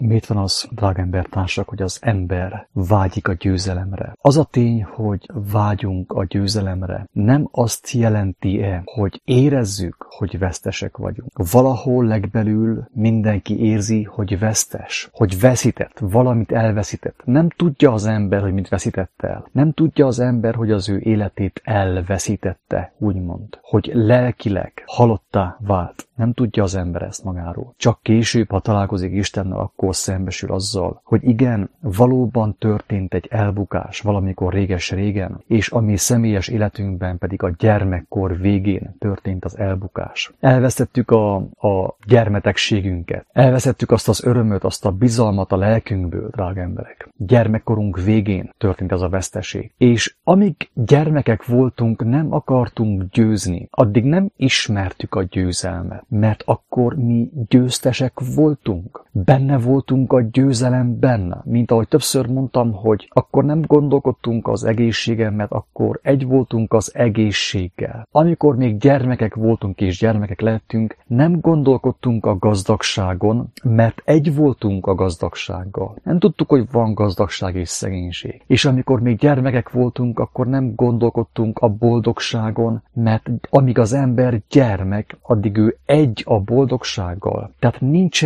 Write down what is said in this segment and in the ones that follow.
Miért van az, drága embertársak, hogy az ember vágyik a győzelemre? Az a tény, hogy vágyunk a győzelemre, nem azt jelenti-e, hogy érezzük, hogy vesztesek vagyunk. Valahol legbelül mindenki érzi, hogy vesztes, hogy veszített, valamit elveszített. Nem tudja az ember, hogy mit veszített el. Nem tudja az ember, hogy az ő életét elveszítette, úgymond. Hogy lelkileg halottá vált. Nem tudja az ember ezt magáról. Csak később, ha találkozik Istennel, akkor szembesül azzal, hogy igen, valóban történt egy elbukás valamikor réges-régen, és a mi személyes életünkben pedig a gyermekkor végén történt az elbukás. Elvesztettük a gyermetegségünket. Elvesztettük azt az örömöt, azt a bizalmat a lelkünkből, drága emberek. Gyermekkorunk végén történt ez a veszteség. És amíg gyermekek voltunk, nem akartunk győzni. Addig nem ismertük a győzelmet, mert akkor mi győztesek voltunk. Benne voltunk a győzelemben. Mint ahogy többször mondtam, hogy akkor nem gondolkodtunk az egészségen, mert akkor egy voltunk az egészséggel. Amikor még gyermekek voltunk és gyermekek lettünk, nem gondolkodtunk a gazdagságon, mert egy voltunk a gazdagsággal. Nem tudtuk, hogy van gazdagság és szegénység. És amikor még gyermekek voltunk, akkor nem gondolkodtunk a boldogságon, mert amíg az ember gyermek, addig ő egy a boldogsággal. Tehát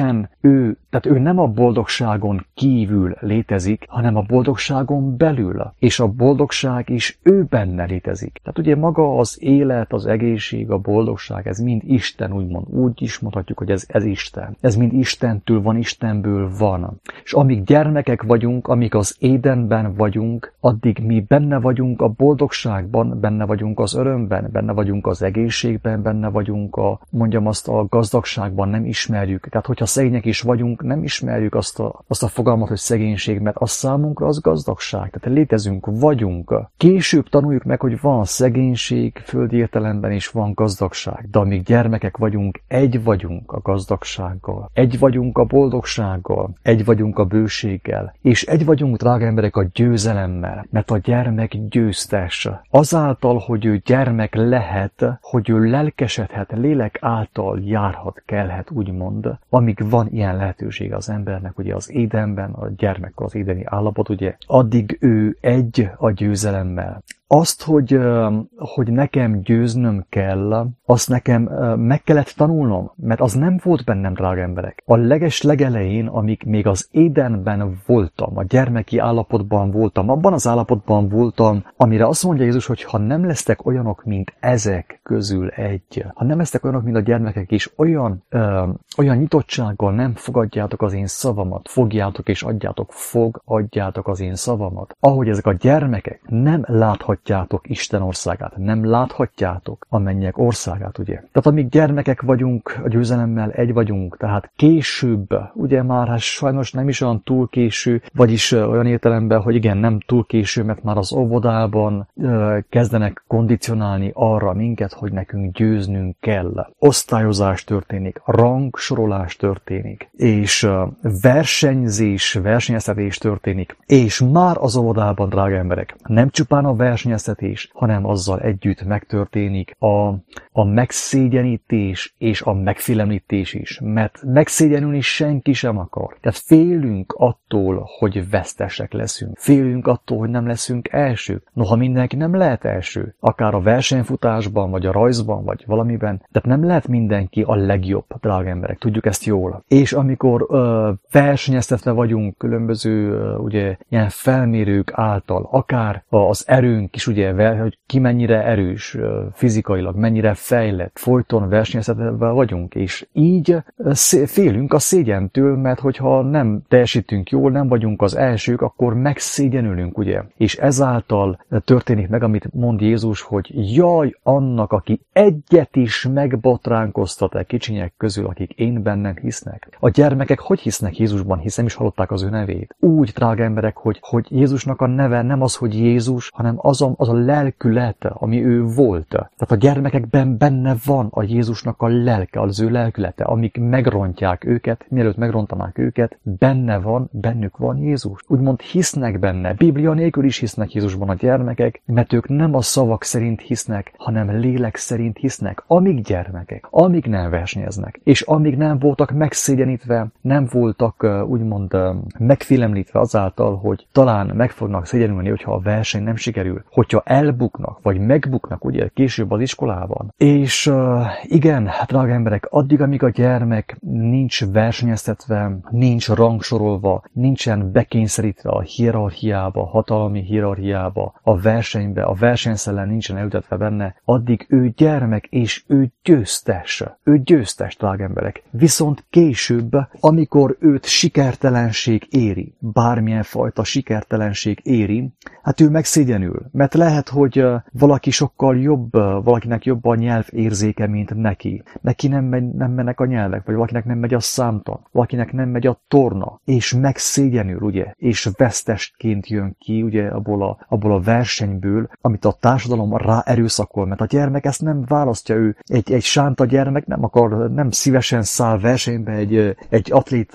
ő nem a boldogságon kívül létezik, hanem a boldogságon belül. És a boldogság is ő benne létezik. Tehát ugye maga az élet, az egészség, a boldogság, ez mind Isten, úgymond. Úgy is mondhatjuk, hogy ez Isten. Ez mind Istentől van, Istenből van. És amíg gyermekek vagyunk, amíg az Édenben vagyunk, addig mi benne vagyunk a boldogságban, benne vagyunk az örömben, benne vagyunk az egészségben, benne vagyunk a gazdagságban, nem ismerjük. Tehát, hogyha szegények is vagyunk, nem ismerjük azt a fogalmat, hogy szegénység, mert az számunkra az gazdagság. Tehát létezünk, vagyunk. Később tanuljuk meg, hogy van szegénység földi értelemben, és van gazdagság. De amíg gyermekek vagyunk, egy vagyunk a gazdagsággal. Egy vagyunk a boldogsággal. Egy vagyunk a bőséggel. És egy vagyunk, drága emberek, a győzelemmel. Mert a gyermek győztes. Azáltal, hogy ő gyermek lehet, hogy ő lelkesedhet, lélek által járhat, kelhet, úgymond, amíg van ilyen lehetőség az embernek, ugye az Édenben, a gyermekkor az édeni állapot, ugye, addig ő egy a győzelemmel. Azt, hogy nekem győznöm kell, azt nekem meg kellett tanulnom, mert az nem volt bennem, drága emberek. A legelején, amíg még az Édenben voltam, a gyermeki állapotban voltam, abban az állapotban voltam, amire azt mondja Jézus, hogy ha nem lesztek olyanok, mint ezek közül egy, ha nem lesztek olyanok, mint a gyermekek is, olyan nyitottsággal nem fogadjátok az én szavamat, fogjátok és adjátok az én szavamat. Ahogy ezek a gyermekek nem láthatjátok Isten országát, nem láthatjátok a mennyek országát, ugye. Tehát amíg gyermekek vagyunk, a győzelemmel egy vagyunk, tehát később, ugye már sajnos nem is olyan túl késő, vagyis olyan értelemben, hogy igen, nem túl késő, mert már az óvodában kezdenek kondicionálni arra minket, hogy nekünk győznünk kell. Osztályozás történik, rangsorolás történik, és versenyeztetés történik, és már az óvodában, drága emberek, nem csupán a versenyeztetés, hanem azzal együtt megtörténik a megszégyenítés és a megfélemlítés is, mert megszégyenülni senki sem akar. Tehát félünk attól, hogy vesztesek leszünk. Félünk attól, hogy nem leszünk elsők. Noha mindenki nem lehet első, akár a versenyfutásban, vagy a rajzban, vagy valamiben, tehát nem lehet mindenki a legjobb, drága emberek, tudjuk ezt jól. És amikor versenyeztetve vagyunk különböző ugye, ilyen felmérők által, akár az erőnk is, ugye, hogy ki mennyire erős fizikailag, mennyire fejlett, folyton versenyeztetve vagyunk, és így félünk a szégyentől, mert hogyha nem teljesítünk jól, nem vagyunk az elsők, akkor megszégyenülünk, ugye. És ezáltal történik meg, amit mond Jézus, hogy jaj annak, aki egyet is megbotránkoztat-e kicsinyek közül, akik én bennem hisznek. A gyermekek hogy hisznek Jézusban, hiszen nem is hallották az ő nevét. Úgy, drága emberek, hogy Jézusnak a neve nem az, hogy Jézus, hanem az az a lelkület, ami ő volt. Tehát a gyermekekben benne van a Jézusnak a lelke, az ő lelkülete, amik megrontják őket, mielőtt megrontanák őket, bennük van Jézus. Úgymond hisznek benne. Biblia nélkül is hisznek Jézusban a gyermekek, mert ők nem a szavak szerint hisznek, hanem lélek szerint hisznek. Amíg gyermekek, amíg nem versenyeznek, és amíg nem voltak megszégyenítve, nem voltak úgymond megfélemlítve azáltal, hogy talán meg fognak szégyenülni, hogyha a verseny nem sikerül, hogyha elbuknak, vagy megbuknak ugye később az iskolában. És igen, hát drága emberek, addig, amíg a gyermek nincs versenyeztetve, nincs rangsorolva, nincsen bekényszerítve a hierarchiába, a hatalmi hierarchiába, a versenybe, a versenyszellem nincsen elütetve benne, addig ő gyermek és ő győztes. Ő győztes, drága emberek. Viszont később, amikor őt sikertelenség éri, bármilyen fajta sikertelenség éri, hát ő megszégyenül. Mert lehet, hogy valaki sokkal jobb, valakinek jobb a nyelvérzéke, mint neki. Neki nem mennek a nyelvek, vagy valakinek nem megy a számtan, valakinek nem megy a torna, és megszégyenül, ugye, és vesztesként jön ki, ugye, abból a versenyből, amit a társadalom rá erőszakol, mert a gyermek ezt nem választja, ő egy sánta gyermek nem szívesen száll versenybe egy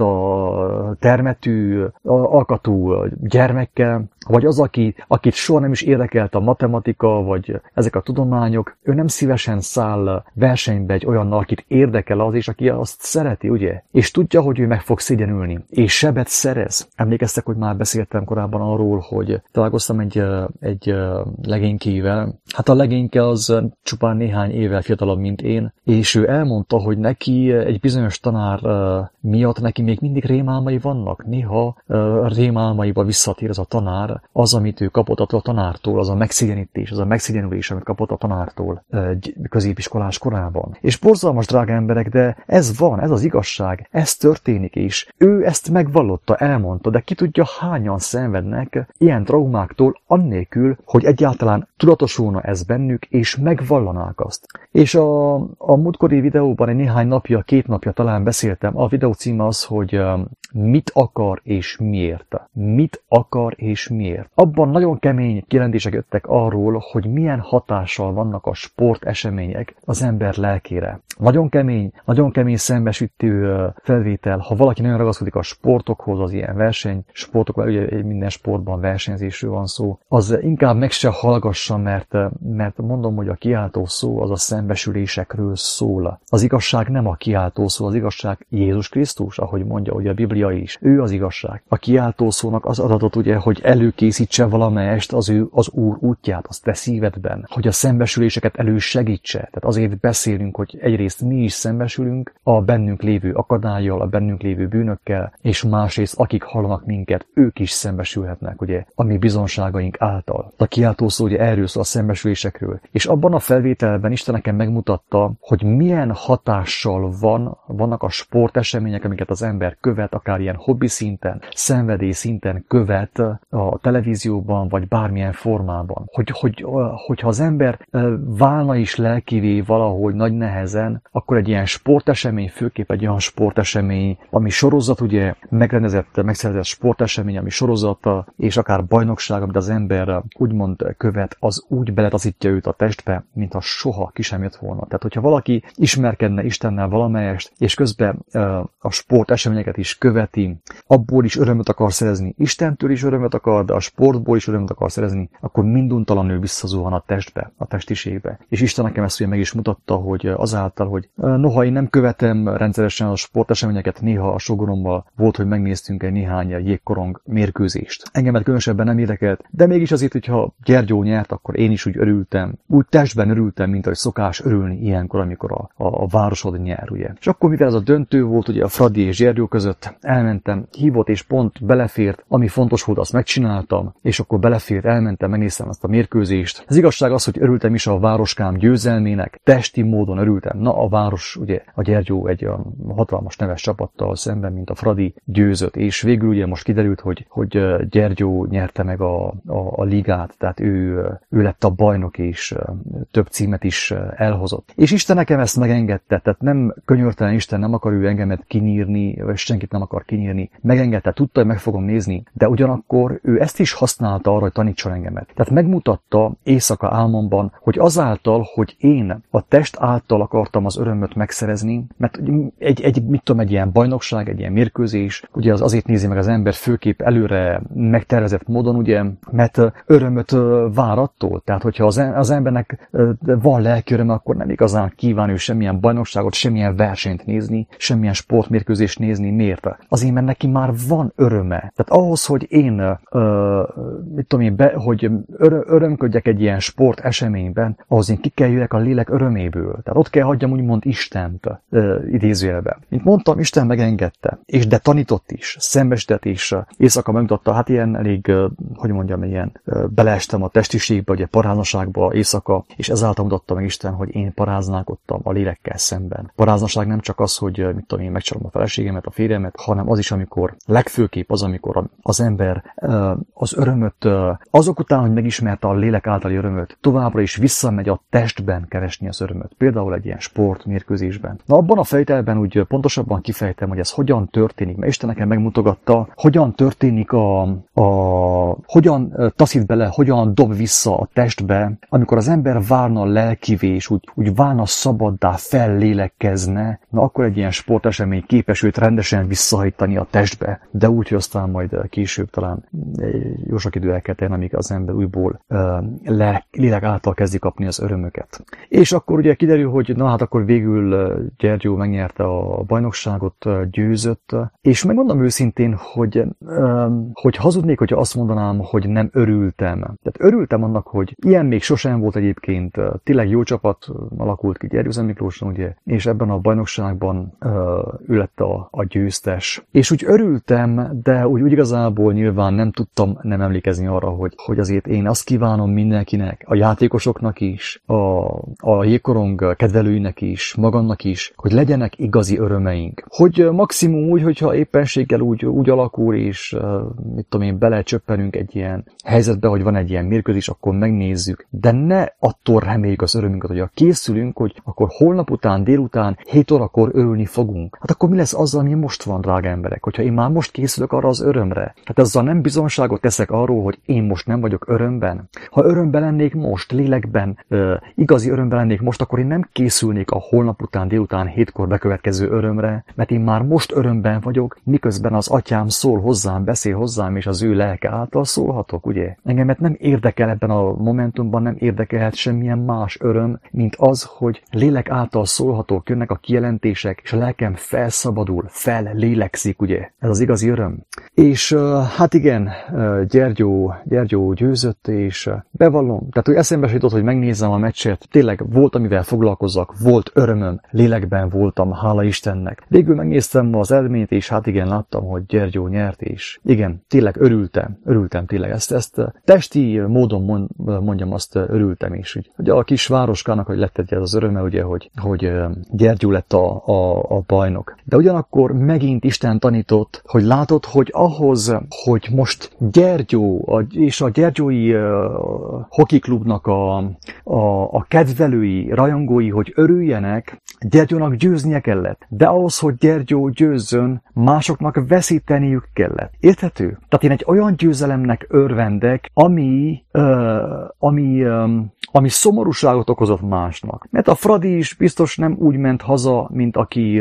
atléta termetű, alkatú gyermekkel, vagy az, akit soha nem is érdekelt a matematika, vagy ezek a tudományok, ő nem szívesen száll versenybe egy olyannal, akit érdekel az, és aki azt szereti, ugye? És tudja, hogy ő meg fog szégyenülni, és sebet szerez. Emlékeztek, hogy már beszéltem korábban arról, hogy találkoztam egy legénykével. Hát a legényke az csupán néhány évvel fiatalabb, mint én, és ő elmondta, hogy neki egy bizonyos tanár miatt neki még mindig rémálmai vannak. Néha rémálmaiba visszatér az a tanár, az, amit ő kapott attól a tanártól, az a megszégyenítés, az a megszégyenülés, amit kapott a tanártól középiskolás korában. És borzalmas, drága emberek, de ez van, ez az igazság, ez történik is. Ő ezt megvallotta, elmondta, de ki tudja, hányan szenvednek ilyen traumáktól, annélkül, hogy egyáltalán tudatosulna ez bennük, és megvallanák azt. És a múltkori videóban egy néhány napja, 2 napja talán beszéltem, a videó címe az, hogy mit akar és miért. Mit akar és miért. Abban nagyon kemény kijelentések jöttek arról, hogy milyen hatással vannak a sportesemények az ember lelkére. Nagyon kemény szembesítő felvétel, ha valaki nagyon ragaszkodik a sportokhoz, az ilyen versenysportokhoz, ugye minden sportban versenyzésről van szó, az inkább meg se hallgassa, mert mondom, hogy a kiáltó szó az a szembesülésekről szól. Az igazság nem a kiáltó szó, az igazság Jézus Krisztus, ahogy mondja ugye a Biblia is. Ő az igazság. A kiáltó szónak az adatot ugye, hogy előkészítse valamelyest az Úr útját, az te szívedben, hogy a szembesüléseket elősegítse. Tehát azért beszélünk, hogy egyrészt mi is szembesülünk a bennünk lévő akadállyal, a bennünk lévő bűnökkel, és másrészt akik hallanak minket, ők is szembesülhetnek, ugye, a mi bizonságaink által. A kiáltó szó ugye erről szól, a szembesülésekről. És abban a felvételben Isten nekem megmutatta, hogy milyen hatással vannak a sportesemények, amiket az ember követ, akár ilyen hobbi szinten, szenvedély szinten követ a televízióban, vagy bármilyen formában. Hogyha az ember válna is lelkivé valahogy nagy nehezen, akkor egy ilyen sportesemény, főképp egy olyan sportesemény, ami sorozat, ugye megszerzett sportesemény, ami sorozata, és akár bajnokság, amit az ember úgymond követ, az úgy beletaszítja őt a testbe, mintha soha ki sem jött volna. Tehát, hogyha valaki ismerkedne Istennel valamelyest, és közben a sporteseményeket is követi, abból is örömöt akar szerezni, Istentől is örömöt akar, de a sportból is örömöt akar szerezni, akkor minduntalanul visszazuhan a testbe, a testiségbe. És Isten nekem ezt ugye meg is mutatta, hogy azáltal, hogy noha én nem követem rendszeresen a sporteseményeket, néha a sógorommal volt, hogy megnéztünk egy néhány jégkorong mérkőzést. Engemet különösebben nem érdekelt, de mégis azért, hogyha Gyergyó nyert, akkor én is úgy örültem. Úgy testben örültem, mint ahogy szokás örülni ilyenkor, amikor a városod nyer, ugye. És akkor, mivel ez a döntő volt, ugye a Fradi és Gyergyó között, elmentem, hívott és pont belefért, ami fontos volt, azt megcsináltam, és akkor belefért, elmentem, megnéztem azt a mérkőzést. Az igazság az, hogy örültem is a városkám győzelmének, testi módon örültem. Na, a város, ugye a Gyergyó egy olyan hatalmas neves csapattal szemben, mint a Fradi győzött, és végül ugye most kiderült, hogy Gyergyó nyerte meg a ligát, tehát ő lett a bajnok, és több címet is elhozott. És Isten nekem ezt megengedte, tehát nem könyörtelen Isten, nem akar ő engemet kinyírni, vagy senkit nem akar akar kinyírni, megengedte, tudta, hogy meg fogom nézni, de ugyanakkor ő ezt is használta arra, hogy tanítson engemet. Tehát megmutatta éjszaka álmomban, hogy azáltal, hogy én a test által akartam az örömöt megszerezni, mert egy ilyen bajnokság, egy ilyen mérkőzés, ugye az azért nézi meg az ember főképp előre megtervezett módon, ugye, mert örömöt vár attól. Tehát, hogyha az embernek van lelki öröme, akkor nem igazán kíván ő semmilyen bajnokságot, semmilyen versenyt nézni, semmilyen sportmérkőzést nézni. Miért? Azért, mert neki már van öröme. Tehát ahhoz, hogy én, hogy örömködjek egy ilyen sport eseményben, ahhoz én ki kell jöjjek a lélek öröméből. Tehát ott kell hagyjam úgymond Istent idézőjelben. Mint mondtam, Isten megengedte, de tanított is, szembesített is, éjszaka megmutatta, hát ilyen elég, beleestem a testiségbe, ugye paráznaságba éjszaka, és ezáltal mutatta meg Isten, hogy én paráználkodtam a lélekkel szemben. Paráznaság nem csak az, hogy én megcsalom a feleségemet, a férjemet, hanem az is, amikor legfőképp az, amikor az ember az örömöt, azok után, hogy megismerte a lélek általi örömöt, továbbra is visszamegy a testben keresni az örömöt. Például egy ilyen sportmérkőzésben. Na, abban a fejtelben úgy pontosabban kifejtem, hogy ez hogyan történik, mert Isten nekem megmutogatta, hogyan történik hogyan taszít bele, hogyan dob vissza a testbe, amikor az ember várna lelkivé, és úgy válna szabaddá, fellélegkezne, na akkor egy ilyen sportesemény képes őt rendesen visszahajtani a testbe, de úgy, hogy aztán majd később talán jó sok idő el kell tenni, amíg az ember újból lélek által kezdi kapni az örömöket. És akkor ugye kiderül, hogy na hát akkor végül Gyergyó megnyerte a bajnokságot, győzött, és megmondom őszintén, hogy hazudnék, hogyha azt mondanám, hogy nem örültem. Tehát örültem annak, hogy ilyen még sosem volt egyébként, tényleg jó csapat alakult ki Gyergyózan Miklóson, ugye, és ebben a bajnokságban ő lett a győztes. És úgy örültem, de úgy igazából nyilván nem tudtam nem emlékezni arra, hogy azért én azt kívánom mindenkinek, a játékosoknak is, a jégkorong kedvelőinek is, magamnak is, hogy legyenek igazi örömeink. Hogy maximum úgy, hogyha éppenséggel úgy alakul, és belecsöppenünk egy ilyen helyzetbe, hogy van egy ilyen mérkőzés, akkor megnézzük. De ne attól reméljük az örömünket, hogy ha készülünk, hogy akkor holnap után, délután, 7 órakor örülni fogunk. Hát akkor mi lesz azzal, ami most van, drága emberek? Hogyha én már most készülök arra az örömre, hát azzal nem bizonságot teszek arról, hogy én most nem vagyok örömben. Ha örömben lennék most, lélekben, igazi örömben lennék most, akkor én nem készülnék a holnap után, délután, 7-kor bekövetkező örömre, mert én már most örömben vagyok, miközben az atyám szól hozzám, beszél hozzám, és az ő lelke által szólhatok, ugye? Engemet nem érdekel ebben a momentumban, nem érdekelhet semmilyen más öröm, mint az, hogy lélek által szólhatok, jönnek a kijelentések, és a lelkem felszabadul, fellélegzik, ugye? Ez az igazi öröm. És hát igen, Gyergyó győzött, és bevallom, tehát hogy eszembe se jutott, hogy megnézzem a meccset, tényleg volt, amivel foglalkozzak, volt örömöm, lélekben voltam, hála Istennek. Végül megnéztem az eredményt, és hát igen, láttam, hogy Gyergyó nyert, és igen, tényleg örültem tényleg. Ezt testi módon mondjam, azt örültem is. Ugye a kis városkának, hogy lett egy az öröme, ugye, hogy Gyergyó lett a bajnok. De ugyanakkor megint Isten tanított, hogy látod, hogy ahhoz, hogy most Gyergyó és a gyergyói hokiklubnak a kedvelői, rajongói, hogy örüljenek, Gyergyónak győznie kellett. De ahhoz, hogy Gyergyó győzzön, másoknak veszíteniük kellett. Érthető? Tehát én egy olyan győzelemnek örvendek, ami szomorúságot okozott másnak. Mert a Fradi is biztos nem úgy ment haza, mint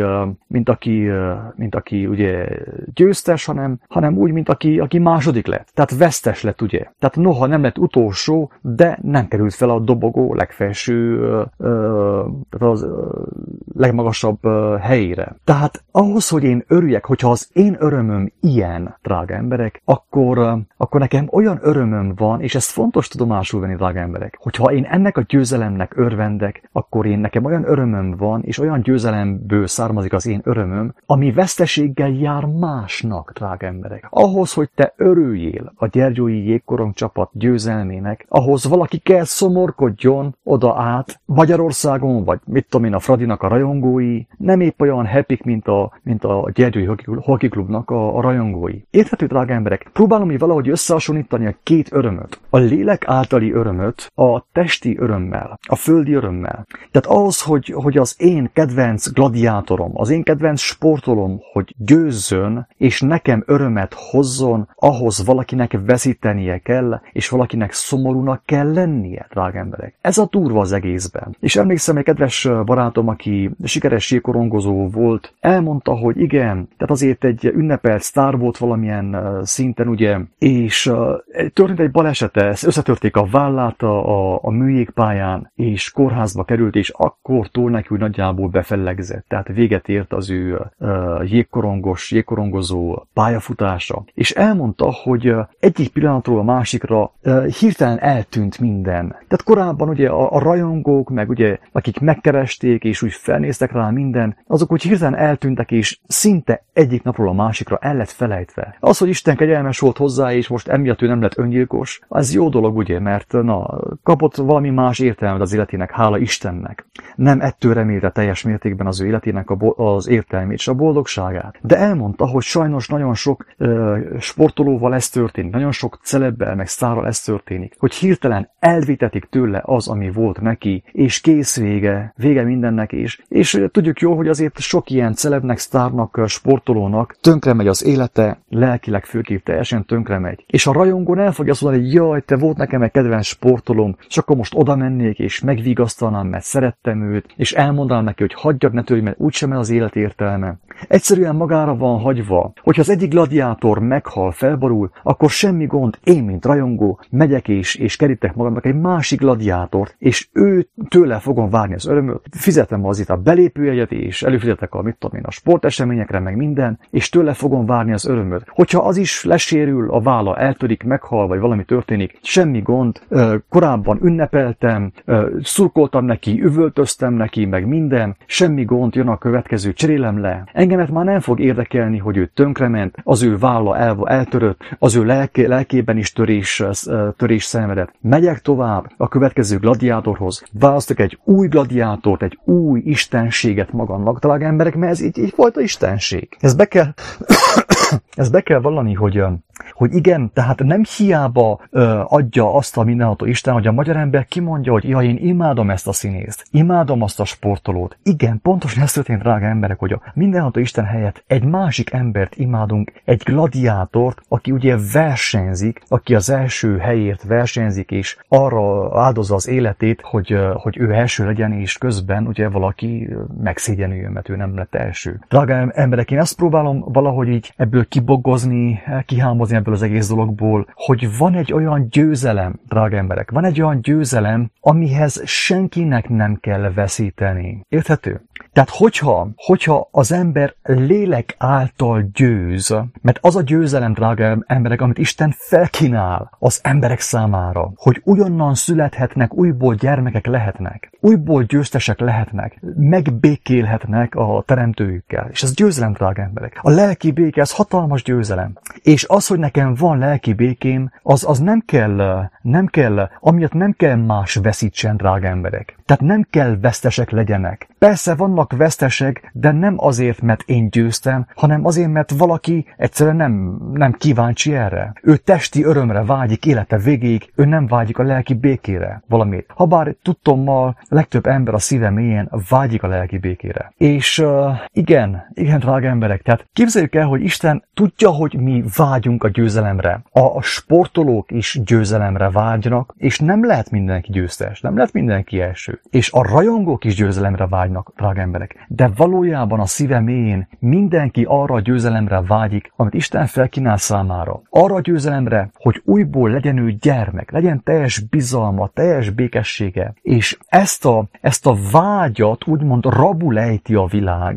aki ugye győztes, hanem úgy, mint aki második lett. Tehát vesztes lett, ugye. Tehát noha nem lett utolsó, de nem került fel a dobogó legfelső, tehát az legmagasabb helyére. Tehát ahhoz, hogy én örüljek, hogyha az én örömöm ilyen, drága emberek, akkor nekem olyan örömöm van, és ezt fontos tudomásul venni, drága emberek, hogyha én ennek a győzelemnek örvendek, akkor nekem olyan örömöm van, és olyan győzelemből származik az én örömöm, ami veszteséggel jár másnak, drága emberek. Ahhoz, hogy te örüljél a gyergyói jégkorong csapat győzelmének, ahhoz valaki kell szomorkodjon oda át Magyarországon, vagy mit tudom én, a Fradinak a rajongói rajongói nem épp olyan happy, mint a Gyergyói Hockey Klubnak a rajongói. Érthető, drága emberek? Próbálom így valahogy összehasonlítani a két örömöt. A lélek általi örömöt a testi örömmel, a földi örömmel. Tehát ahhoz, hogy az én kedvenc gladiátorom, az én kedvenc sportolom, hogy győzzön, és nekem örömet hozzon, ahhoz valakinek veszítenie kell, és valakinek szomorúnak kell lennie, drága emberek. Ez a durva az egészben. És emlékszem, egy kedves barátom, aki sikeres jégkorongozó volt, elmondta, hogy igen, tehát azért egy ünnepelt sztár volt valamilyen szinten, ugye, és történt egy balesete, összetörték a vállát a műjégpályán, és kórházba került, és akkortól neki úgy nagyjából befellegzett. Tehát véget ért az ő jégkorongozó pályafutása. És elmondta, hogy egyik pillanatról a másikra hirtelen eltűnt minden. Tehát korábban ugye a rajongók, meg ugye akik megkeresték, és úgy felnéztek rá minden, azok úgy hirtelen eltűntek, és szinte egyik napról a másikra el lett felejtve. Az, hogy Isten kegyelmes volt hozzá, és most emiatt ő nem lett öngyilkos, az jó dolog, ugye, mert kapott valami más értelmet az életének, hála Istennek. Nem ettől remélte teljes mértékben az ő életének az értelmét és a boldogságát. De elmondta, hogy sajnos nagyon sok sportolóval ez történik, nagyon sok celebbel, meg sztárral ez történik, hogy hirtelen elvitetik tőle az, ami volt neki, és kész vége mindennek is. És tudjuk jól, hogy azért sok ilyen celebnek, sztárnak, sportolónak tönkre megy az élete, lelkileg főképp teljesen tönkre megy. És a rajongó nem fogja azt mondani, hogy jaj, te volt nekem egy kedvenc sportolom, és akkor most oda mennék, és megvigasztalnám, mert szerettem őt, és elmondanám neki, hogy hagyjak, ne törj, mert úgysem az élet értelme. Egyszerűen magára van hagyva, hogyha az egyik gladiátor meghal, felborul, akkor semmi gond, én, mint rajongó, megyek és kerítek magamnak egy másik gladiátort, és ő tőle fogom várni az örömöt, fizetem azért a belépőjegyet, és előfizetek a sporteseményekre, meg minden, és tőle fogom várni az örömöt. Hogyha az is lesérül, a válla eltörik, meghal, vagy valami történik, semmi gond, korábban ünnepeltem, szurkoltam neki, üvöltöztem neki, meg minden, semmi gond, jön a következő, cserélem le. Engemet már nem fog érdekelni, hogy ő tönkrement, az ő válla eltörött, az ő lelkében is törés szenvedett. Megyek tovább a következő gladiátorhoz, választok egy új gladiátort, egy új istenséget magamnak, drága emberek, mert ez egy fajta istenség. Ezt be kell vallani, hogy igen, tehát nem hiába adja azt a mindenható Isten, hogy a magyar ember kimondja, hogy ja, én imádom ezt a színészt, imádom azt a sportolót. Igen, pontosan ez történt, drága emberek, hogy a mindenható Isten helyett egy másik embert imádunk, egy gladiátort, aki ugye versenyzik, aki az első helyért versenyzik, és arra áldozza az életét, hogy ő első legyen, és közben ugye valaki megszégyenüljön, mert ő nem lett első. Drága emberek, én ezt próbálom valahogy így ebből kibogozni, kihámozni ebből az egész dologból, hogy van egy olyan győzelem, drága emberek, van egy olyan győzelem, amihez senkinek nem kell veszíteni. Érthető? Tehát hogyha az ember lélek által győz, mert az a győzelem, drága emberek, amit Isten felkínál az emberek számára, hogy ugyannan születhetnek, újból gyermekek lehetnek, újból győztesek lehetnek, megbékélhetnek a teremtőjükkel. És ez győzelem, drága emberek. A lelki béke, ez hatalmas győzelem. És az, hogy nekem van lelki békém, az nem kell, amiatt nem kell más veszítsen, drága emberek. Tehát nem kell vesztesek legyenek. Persze vannak vesztesek, de nem azért, mert én győztem, hanem azért, mert valaki egyszerűen nem kíváncsi erre. Ő testi örömre vágyik élete végéig, ő nem vágyik a lelki békére valamit. Habár tudtommal legtöbb ember a szíve mélyén vágyik a lelki békére. És igen, drága emberek, tehát képzeljük el, hogy Isten tudja, hogy mi vágyunk a győzelemre. A sportolók is győzelemre vágynak, és nem lehet mindenki győztes, nem lehet mindenki első. És a rajongók is győzelemre vágynak, drága emberek. De valójában a szíve mélyén mindenki arra a győzelemre vágyik, amit Isten felkínál számára. Arra a győzelemre, hogy újból legyen ő gyermek, legyen teljes bizalma, teljes békessége. És ezt a vágyat úgymond rabul ejti a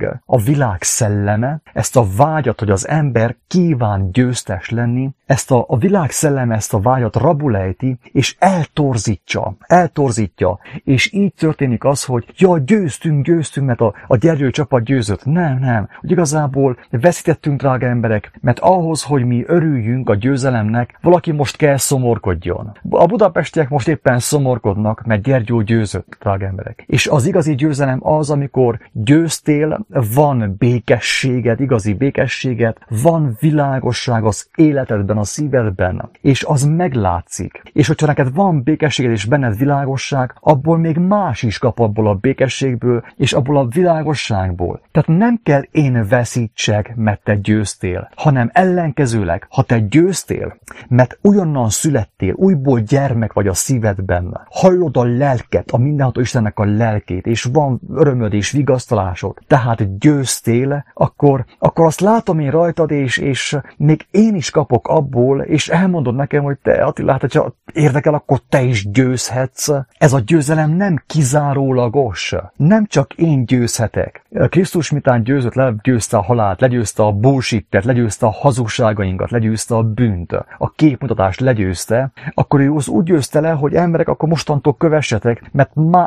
világ szelleme, ezt a vágyat, hogy az ember kíván győztes lenni, ezt a világ szelleme ezt a vágyat rabul ejti, és eltorzítja, és így itt történik az, hogy győztünk, mert a Gyergyő csapat győzött. Nem. Hogy igazából veszítettünk, drága emberek, mert ahhoz, hogy mi örüljünk a győzelemnek, valaki most kell szomorkodjon. A budapestiek most éppen szomorkodnak, mert Gyergyó győzött, drága emberek. És az igazi győzelem az, amikor győztél, van békességed, igazi békességed, van világosság az életedben, a szívedben, és az meglátszik. És hogyha neked van békességed és benned világosság, abból még más is kap abból a békességből, és abból a világosságból. Tehát nem kell én veszítsek, mert te győztél, hanem ellenkezőleg, ha te győztél, mert újonnan születtél, újból gyermek vagy a szívedben, hallod a lelket, a mindenható Istennek a lelkét, és van örömöd és vigasztalásod, tehát győztél, akkor azt látom én rajtad, és még én is kapok abból, és elmondod nekem, hogy te, Attila, hogyha érdekel, akkor te is győzhetsz. Ez a győzelem nem kizárólagos. Nem csak én győzhetek. Krisztus mitán győzött, legyőzte a halált, legyőzte a bullshit-et, legyőzte a hazugságainkat, legyőzte a bűnt, a képmutatást legyőzte, akkor ő az úgy győzte le, hogy emberek, akkor mostantól kövessetek, mert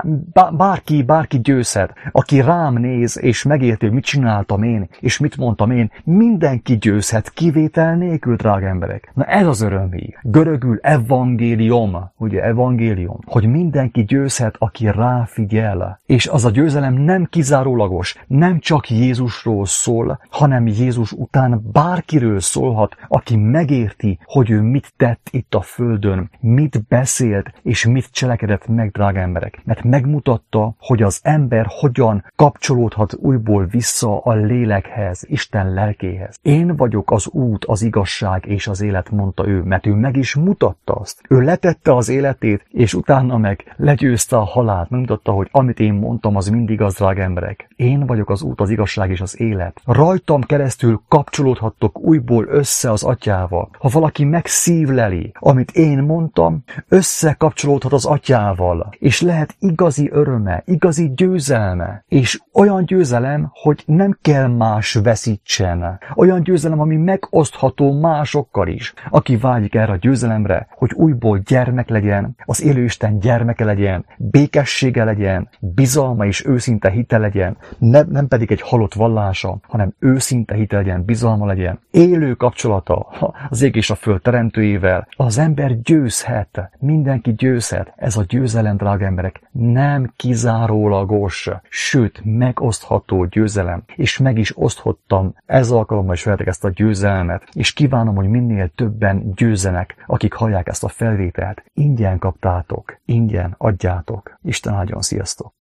bárki győzhet. Aki rám néz, és megérti, hogy mit csináltam én, és mit mondtam én, mindenki győzhet, kivétel nélkül, drága emberek. Na ez az örömhír. Görögül evangélium, ugye evangélium, hogy mindenki győzhet, aki ráfigyel. És az a győzelem nem kizárólagos, nem csak Jézusról szól, hanem Jézus után bárkiről szólhat, aki megérti, hogy ő mit tett itt a földön, mit beszélt, és mit cselekedett meg, drága emberek. Mert megmutatta, hogy az ember hogyan kapcsolódhat újból vissza a lélekhez, Isten lelkéhez. Én vagyok az út, az igazság és az élet, mondta ő, mert ő meg is mutatta azt. Ő letette az életét, és utána meg legyőzte a halált, megmutatta, hogy amit én mondtam, az mindig az, drága emberek. Én vagyok az út, az igazság és az élet. Rajtam keresztül kapcsolódhattok újból össze az Atyával. Ha valaki megszívleli, amit én mondtam, összekapcsolódhat az Atyával, és lehet igazi öröme, igazi győzelme, és olyan győzelem, hogy nem kell más veszítsen. Olyan győzelem, ami megosztható másokkal is. Aki vágyik erre a győzelemre, hogy újból gyermek legyen, az élő Isten gyermeke legyen, békessége legyen, bizalma és őszinte hite legyen, nem pedig egy halott vallása, hanem őszinte hite legyen, bizalma legyen, élő kapcsolata az ég és a föld teremtőjével, az ember győzhet, mindenki győzhet. Ez a győzelem, drága emberek, nem kizárólagos, sőt, megosztható győzelem, és meg is oszthattam ez alkalommal is veletek ezt a győzelmet, és kívánom, hogy minél többen győzenek, akik hallják ezt a felvételt. Ingyen kaptátok, ingyen adjátok. Isten áldjon, sziasztok!